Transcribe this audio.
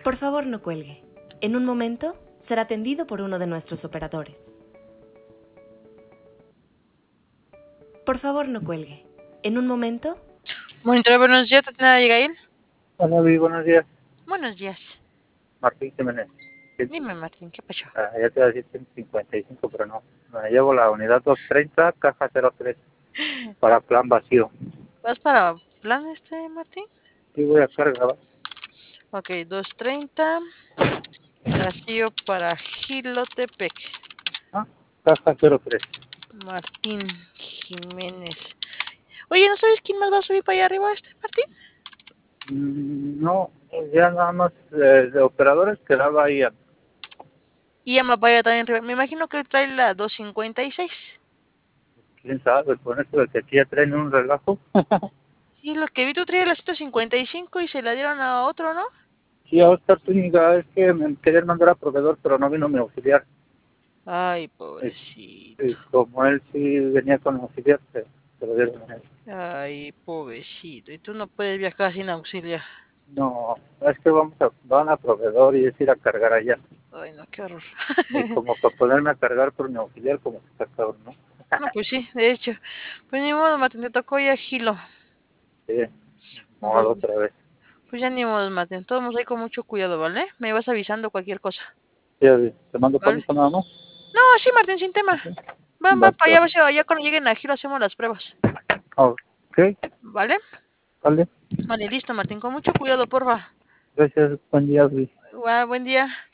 Por favor, no cuelgue. En un momento será atendido por uno de nuestros operadores. Por favor, no cuelgue. En un momento... Monitor, buenos días, ¿Tatiana Abigail? Hola, Vivi, buenos días. Buenos días. Martín Jiménez. Dime, Martín, ¿qué pasó? Ya te iba a decir 155, pero no. Me llevo la unidad 230, caja 03, para plan vacío. ¿Vas para plan Martín? Sí, voy a cargar. Ok, 230, vacío para Gilotepec. Ah, caja 03. Martín Jiménez. Oye, ¿no sabes quién más va a subir para allá arriba, Martín? No, ya nada más de operadores quedaba ahí. Y ya para allá también arriba. Me imagino que él trae la 256. ¿Quién sabe? Con esto de que aquí ya traen un relajo. Sí, lo que vi tú traía la 155 y se la dieron a otro, ¿no? Sí, a Oscar Zúñiga, es que me querían mandar a proveedor, pero no vino mi auxiliar. Ay, Y pobrecito. como él sí venía con auxiliar, se lo dieron a él. Ay, pobrecito. Y tú no puedes viajar sin auxiliar. No, es que van a proveedor y es ir a cargar allá. Ay, no, qué horror. Y como para ponerme a cargar por mi auxiliar, como que está cabrón, ¿no? No, pues sí, de hecho. Pues ni modo, Martín, te tocó ya Gilo. Sí, Pues, modo otra vez. pues ya ni modo, Martín. Todos ahí con mucho cuidado, ¿vale? Me vas avisando cualquier cosa. Sí, te mando ¿Vale? permiso nada más. No, sí, Martín, sin tema. ¿Sí? Van Va, para pues. allá, ya cuando lleguen a Gilo hacemos las pruebas. Ok, ¿Vale? vale. Vale, listo, Martín. Con mucho cuidado, porfa. Gracias, buen día, Luis. Buen día.